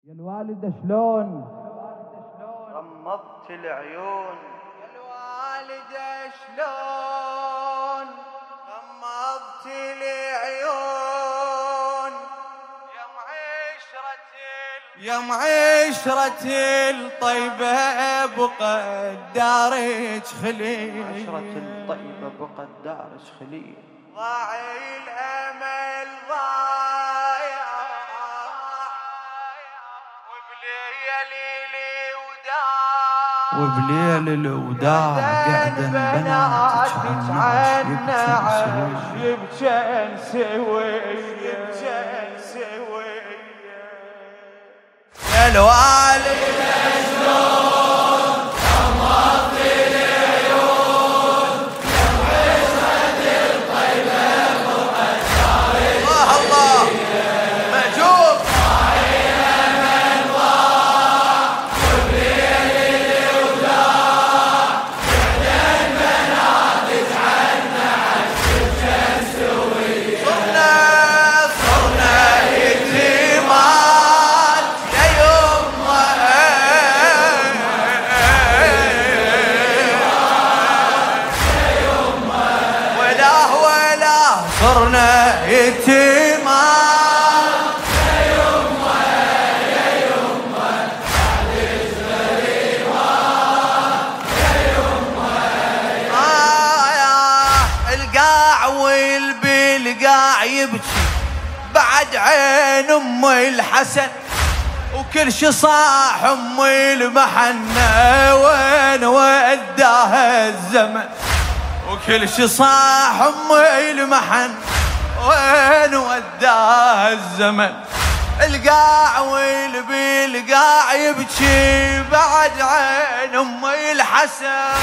يا الوالدة شلون غمضت العيون، يا الوالدة شلون غمضت العيون، يا معشرة الطيبة بقى دارج خليل، عشرة الطيبة بقى دارج خليل، ضاع الأمل ضايع وبليل الوداع قعدن بناتك عنعش يبجن سوية يا الوالد شلون غمضت العيون، يا معشرة الطيبة بقى دارج الله مأجور صرنا يتيما يا يما يا يما معلش غريبة يا يما يا القاع والبالقاع يبكي بعد عين ام الحسن، وكل شي صاح ام المحنة وين وداها الزمن، وكل شي صاح ام المحن وين وداها الزمن، القاع والبالقاع يبكي بعد عين ام الحسن،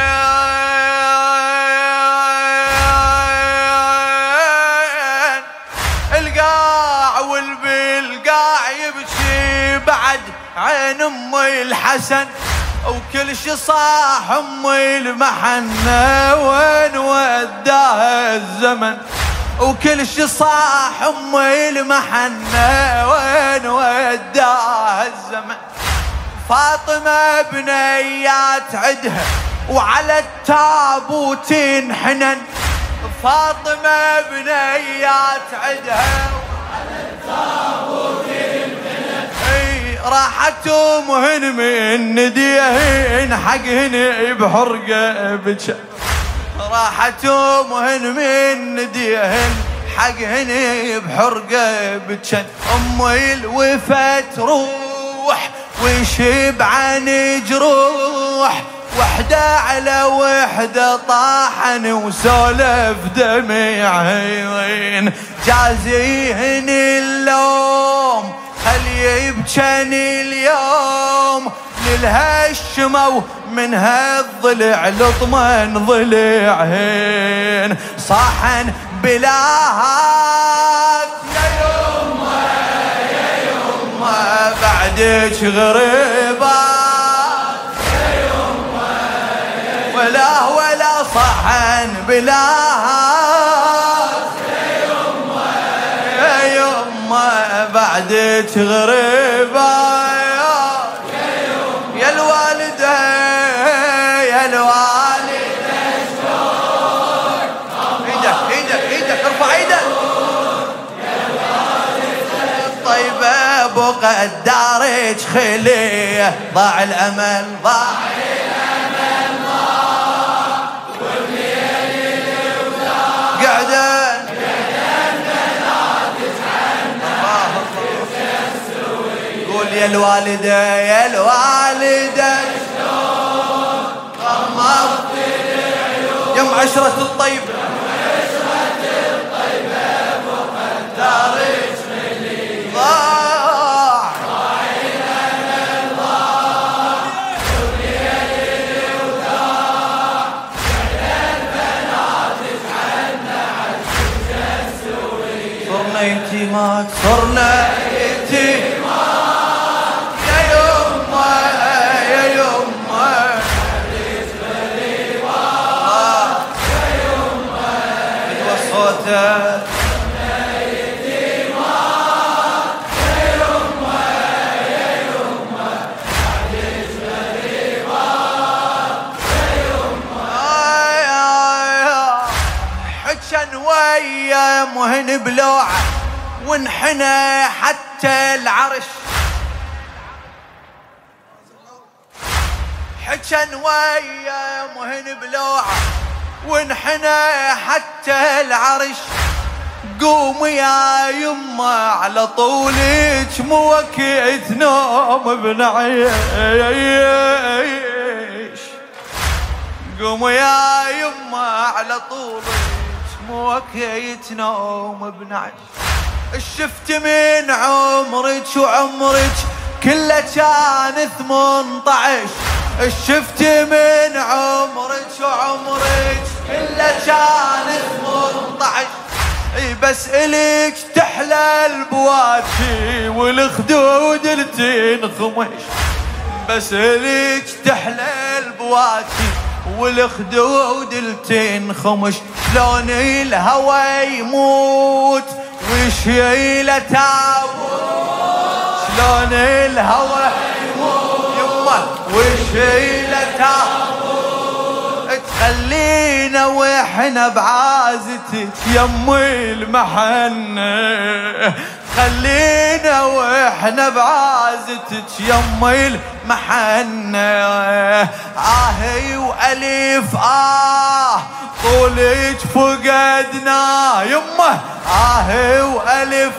القاع والبالقاع يبكي بعد عين ام الحسن، وكل شي صاح ام المحنة وين وداها الزمن، وكل شي صاح ام المحنة وين وداها الزمن، فاطمة بنيات عدها وعلى التابوت انحنن، فاطمة بنيات عدها وعلى التابوت انحنن، راحت امهن من نديهن حقهن بحرقه بجن، راحت امهن من نديهن حقهن بحرقه بجن، ام الوفا تروح وشبعان جروح، وحده على وحده طاحن وسولف دميعهن، جازيهن اللوم خلي يبجن اليوم، للهشموا منها الضلع لطمن ضلعهن، صاحن بلاهات يا يما يا يما بعدك غريبات يا يما ولا صاحن بلاهات يا يما بعدك غريبة يا الوالدة يا الوالدة شلون ايدك ارفع ايدك يا الوالدة الطيبة بقى دارج خليه، ضاع الأمل قعدن يا الوالدة يا الوالدة شلون غمضت العيون، يا معشرة الطيبة يا معشرة الطيبة بقى دارج خليل، ضاع الأمل ضاع والليل وضاع، بعد البنات تعنى عالشمس السوية، صرنا يتيمات صرنا يتيمات صوته ويا مهن بلوعه وانحنى حتى العرش، حجن ويا مهن بلوعه وانحنى حتى العرش. قوم يا يما على طولك مو وقت نوم بنعيش، قوم يا يما على طولك مو وقت نوم بنعيش. شفت من عمرك وعمرك كله كان 18، شفت من عمرك وعمرك كله كان 18. بس إلك تحلى البواكي والخدود التنخمش، بس إلك تحلى البواكي والخدود التنخمش. شلون الهوى يموت وشيله تابوت، شلون الهوى يموت يمه وشيله تابوت. تخلينا واحنا بعازتك يم المحنة، خلينا واحنا بعازتك يم المحنة. آهي وألف طولك فقدنا يمه، آهي وألف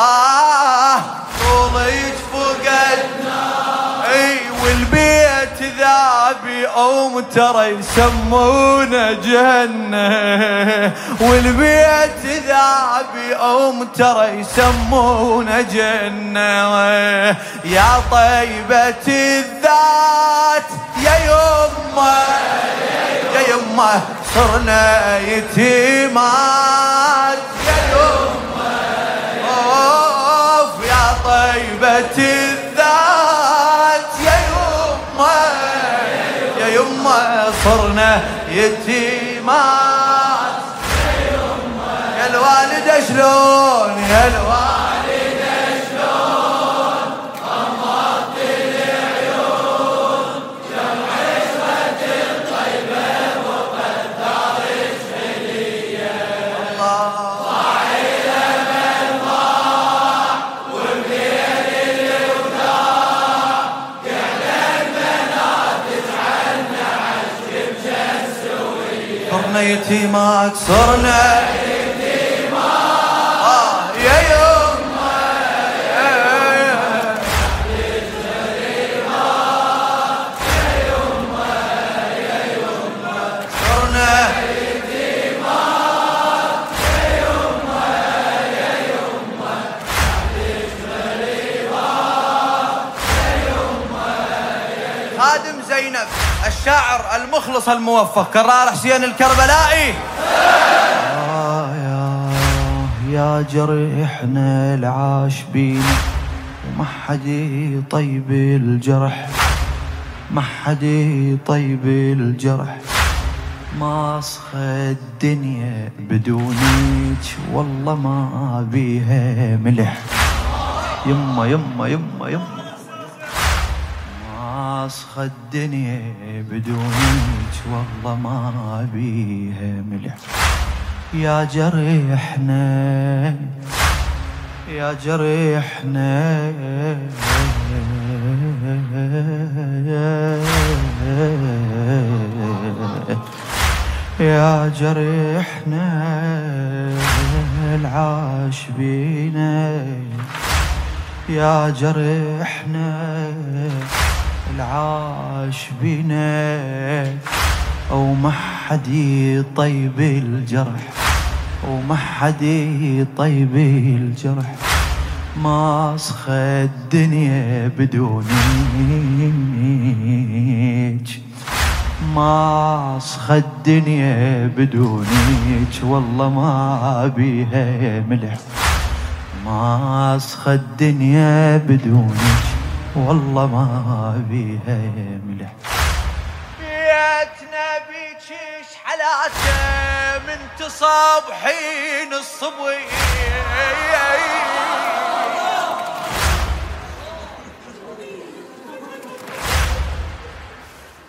طولك فقدنا. اي والبيت ذابي او ترى يسمونه جنة، والبيت ذابي او ترى يسمونه جنة. يا طيبة الذات يا يمه يا يمه صرنا يتيمات يا يمه. اوف يا طيبة الذات يا يمه يا يمه صرنا يتيمات يا يمه. يا الوالدة شلون يا الوالدة شلون غمضت العيون يوم عشرة الطيبة وقدرت هدية. الله ضاعيلة من ضاع والبيت اللي وضاع قعدت بنات تتعنى عشق بجسوية. صرنا يتيمات صرنا يتيمات يا يمه يا يمه يا يمه صرنا يتيمات يا يمه يا يمه. خادم زينب الشاعر المخلص الموفق كرار حسين الكربلائي. يا جريحنا العاش بينا وما حد يطيب الجرح، ما حد يطيب الجرح. ماسخة الدنيا بدونك والله ما بيها ملح. يما يما يما يما ماسخة الدنيا بدونك والله ما بيها ملح. يا جريحنا يا جريحنا يا جريحنا العاش بينا، يا جريحنا العاش بينا. وما حد يطيب الجرح وما حد يطيب الجرح. ماسخة الدنيا بدونك، ماسخة الدنيا بدونك والله ما بيها ملح. ماسخة الدنيا بدونك والله ما بيها ملح. بيتنا بيك حلاته من تصبحين الصبي.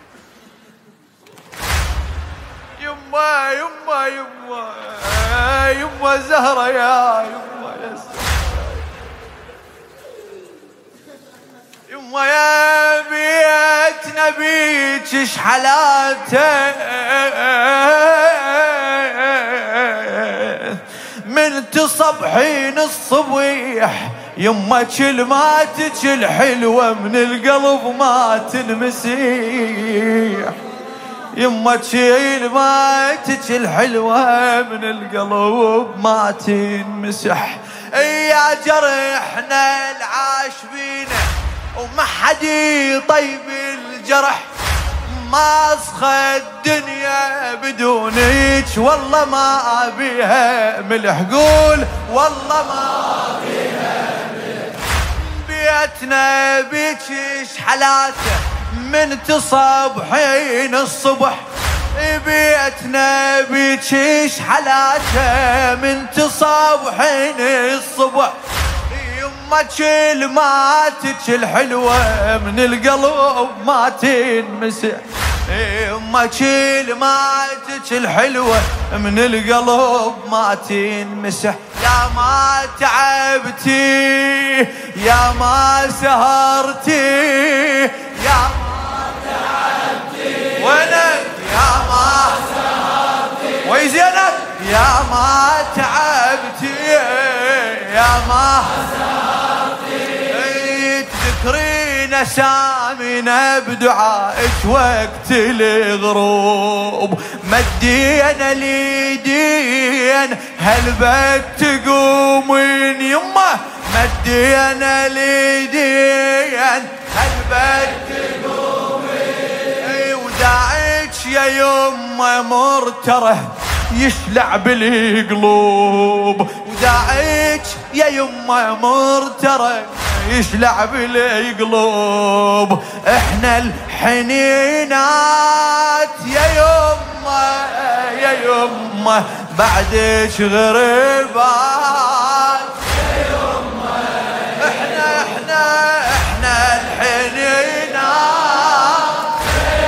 يما يما يما يما زهرة يا يما يا يما يا بيت نبيك شحلاته من تصبحين الصبيح يما كلماتك الحلوة من القلب ما تنمسيح يما كلماتك الحلوة من القلب ما تنمسح يا جرحنا العاشبينه وما حد يطيب الجرح ما اسخى الدنيا بدونك والله ما بيها ملح قول والله ما بيها ملح بيتنا بيك شحلاته من تصبحين الصبح بيتنا بيك شحلاته من تصبحين الصبح يما كلماتك الحلوة من القلب ما تنمسح يما كلماتك الحلوة من القلب ما تنمسح يا ما تعبتي يا ما سهرتي يا ما تعبتي وينك يا ما سهرتي وي زينب يا ما تعبتي يا ما تذكرين سامنا بدعائك وقت الغروب مدينا ليدين هالبت تقومين يمه مدينا ليدين هالبت تقومين وداعك يا يمه مرتره يشلع بالقلوب وداعك يا يمه مرتره يشلع بالقلوب احنا الحنينات يا يمه بعدك غريبات يا يمه احنا الحنينات يا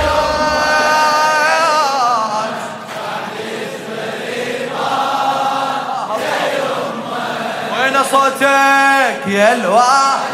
يمه يا يمه وين صوتك يا الواحد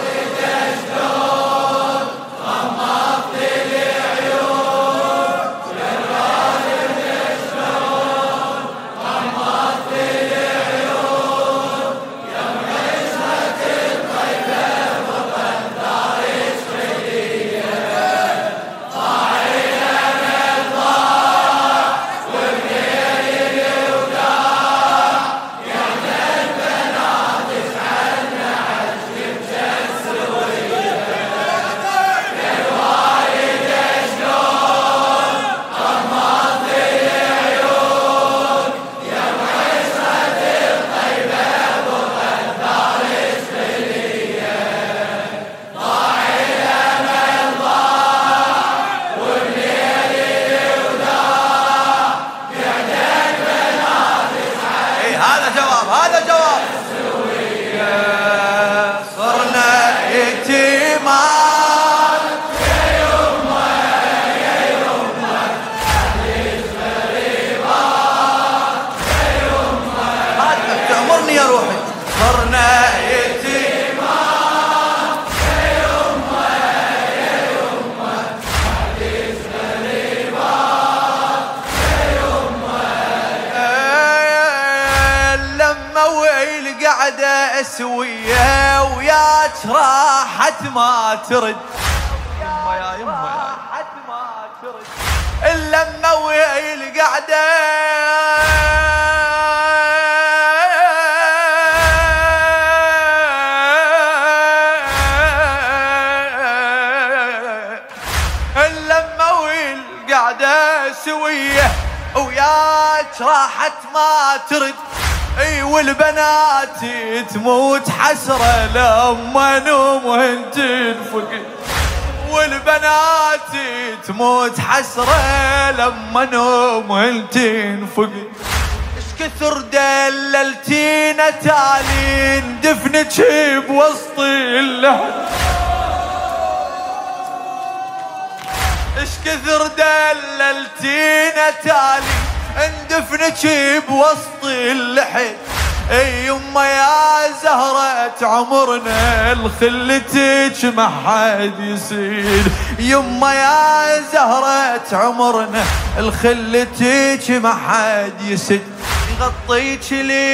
قاعدة اسوية وياك راحت ما ترد يما يا يما راحت ما ترد اللمة ويا القعدة اللمة والقعدة سوية وياك راحت ما ترد اي والبنات تموت حسرة لما نوم وانت تنفقد والبنات تموت حسرة لما نوم وانت تنفقد اش كثر دللتينا تالين دفنك بوسط اللحد اش كثر دللتينا تالين اندفنك بوسط اللحد. يما يا زهرة عمرنا الخلتك ما حد يسيد. يما يا زهرة عمرنا الخلتك ما حد يسد. يغطيك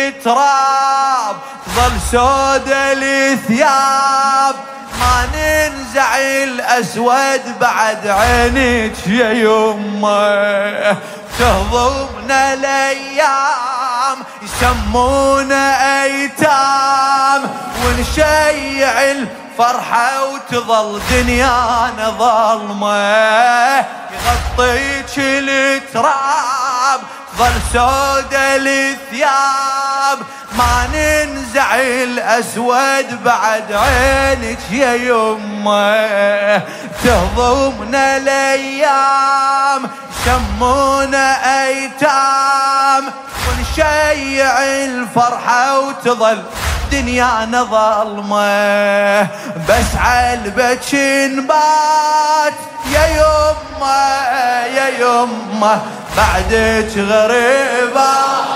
التراب ظل سودا الثياب، ما ننزع الأسود بعد عينك يا يما. تهضمنا الأيام يسمونا أيتام، ونشيع الفرحة وتظل دنيانا ظلمة. يغطيك التراب ظل سودا الثياب، ما ننزع الأسود بعد عينك يا يما. تهضمنا الأيام يسمونا أيتام، ونشيع الفرحة وتظل دنيانا ظلمة. بس عالبك نبات يا يما يا يما، بعدك غريبة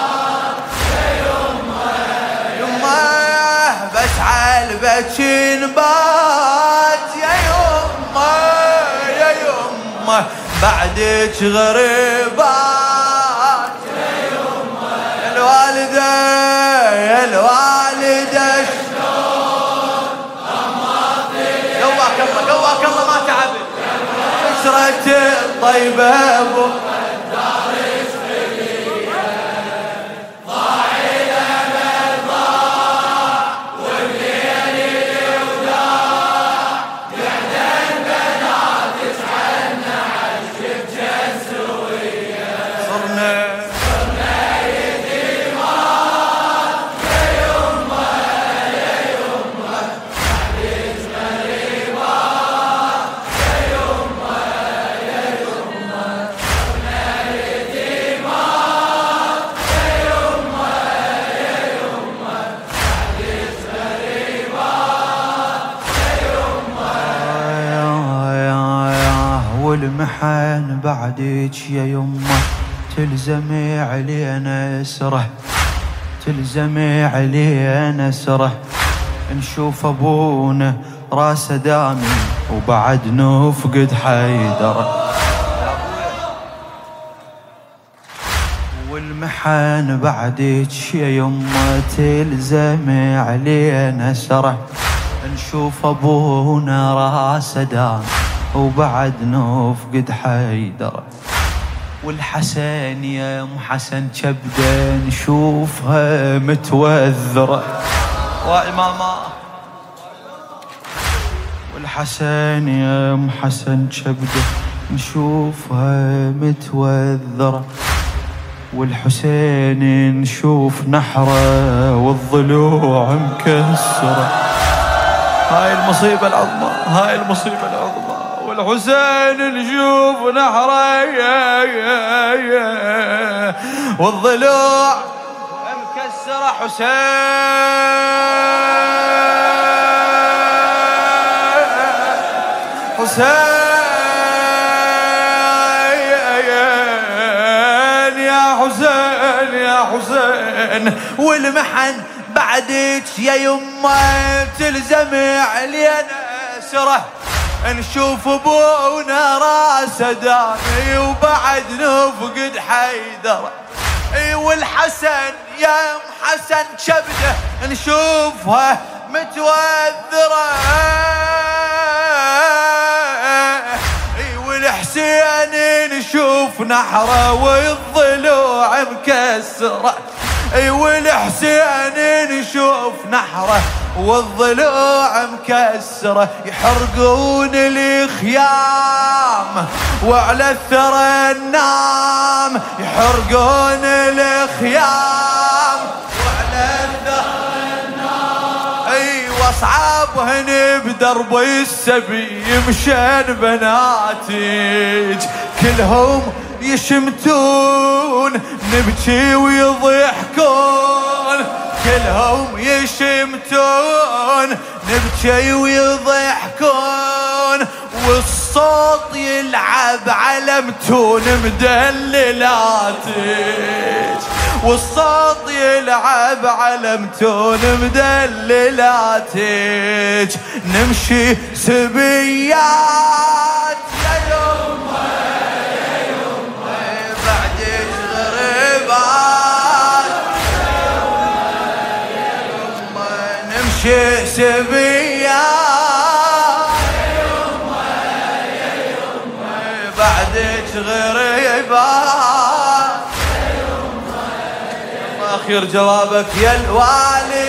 يا يما يما. بس عالبك نبات يا يما يا يما، بعدك غريبات يا يما. يا الوالدة يا الوالدة شلون أماطي، قواك الله قواك الله ما تعبت. عشرة الطيبة ابو الدار سعيدة، ضاع الامل ضاع والليل وداع. بعد البنات تسعدنا عالشب جسوية، صرنا يتيمات يا يما يا يما. بعدك غريبات يا يما يا يما. صرنا يتيمات يا يما يا يما. بعدك غريبات يا يما. والمحن بعدك يا يما تلزمي علينا اسره، تلزمي علينا اسره. نشوف ابونا راسه دامي وبعد نفقد حيدره. والمحن بعدك يا يما تلزمي علينا اسره. نشوف ابونا راسه دامي وبعد نفقد حيدره. والحسن يا ام حسن كبده نشوفها متوذره. وإماما والحسن يا ام حسن كبده نشوفها متوذره. والحسين نشوف نحره والضلوع مكسره. هاي المصيبة العظمى، هاي المصيبة العظمى. والحسين نشوف نحره والضلوع مكسرة. حسين حسين يا حسين يا حسين. والمحن بعدك يا يما تلزمي علينا سره. نشوف ابونا راسه دامي وبعد نفقد حيدره. والحسن يا ام حسن كبده نشوفها متوذره. والحسين نشوف نحره والضلوع مكسره. والحسين نشوف نحره والضلوع مكسره. يحرقون الخيام وعلى الثرى النام. يحرقون الخيام وعلى الثرى النام. واصعابهن بدرب السبي مشان بناتك كلهم يشمتون نبكي ويضحكون. كلهم يشمتون نبكي ويضحكون. والصوت يلعب يلعب على متون مدللاتك، والصوت يلعب على متون مدللاتك، نمشي سبيات يا يمه يا يمه بعدك غريبات، يا يمه نمشي سبيات يا يمه يا يمه بعدك غريبات. أخير جوابك يا الوالي